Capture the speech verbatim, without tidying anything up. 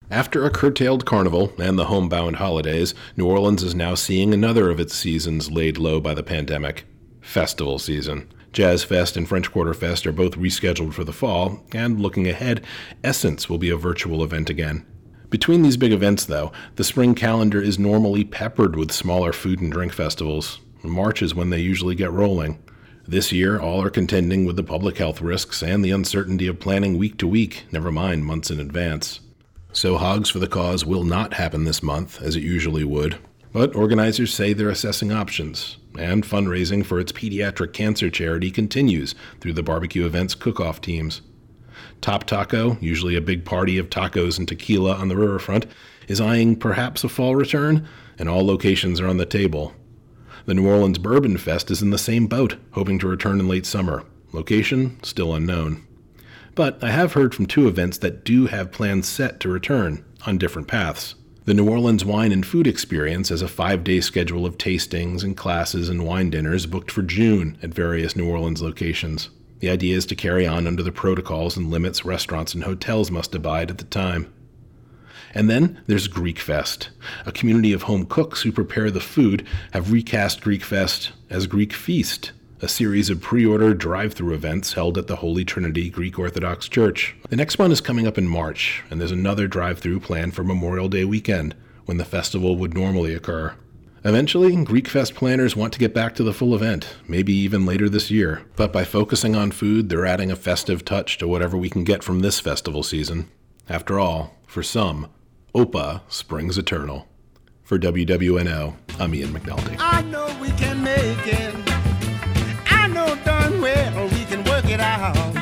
After a curtailed carnival and the homebound holidays, New Orleans is now seeing another of its seasons laid low by the pandemic: festival season. Jazz Fest and French Quarter Fest are both rescheduled for the fall, and looking ahead, Essence will be a virtual event again. Between these big events, though, the spring calendar is normally peppered with smaller food and drink festivals. March is when they usually get rolling. This year, all are contending with the public health risks and the uncertainty of planning week to week, never mind months in advance. So Hogs for the Cause will not happen this month, as it usually would, but organizers say they're assessing options, and fundraising for its pediatric cancer charity continues through the barbecue event's cook-off teams. Top Taco, usually a big party of tacos and tequila on the riverfront, is eyeing perhaps a fall return, and all locations are on the table. The New Orleans Bourbon Fest is in the same boat, hoping to return in late summer. Location, still unknown. But I have heard from two events that do have plans set to return, on different paths. The New Orleans Wine and Food Experience has a five-day schedule of tastings and classes and wine dinners booked for June at various New Orleans locations. The idea is to carry on under the protocols and limits restaurants and hotels must abide at the time. And then there's Greek Fest. A community of home cooks who prepare the food have recast Greek Fest as Greek Feast, a series of pre-order drive-through events held at the Holy Trinity Greek Orthodox Church. The next one is coming up in March, and there's another drive-through planned for Memorial Day weekend, when the festival would normally occur. Eventually, Greek Fest planners want to get back to the full event, maybe even later this year. But by focusing on food, they're adding a festive touch to whatever we can get from this festival season. After all, for some, Opa springs eternal. For W W N O, I'm Ian McNulty. I know we can make it. I know darn well we can work it out.